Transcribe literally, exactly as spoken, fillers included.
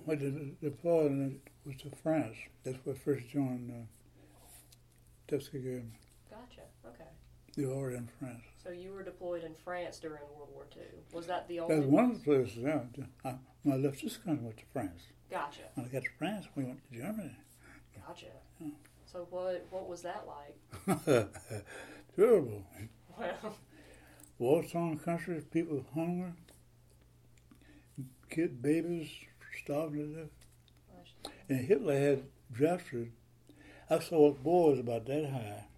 I did deploy and it was to France. That's where I first joined uh, Tuskegee. Gotcha. Okay. They were already in France. So you were deployed in France during World War Two. Was that the only? That's one of the places. Yeah, I, when I left this country, I went to France. Gotcha. When I got to France, we went to Germany. Gotcha. Yeah. So what what was that like? Terrible. Well, War-torn country, people hungry, kid babies starving to death. And Hitler had drafted, I saw boys about that high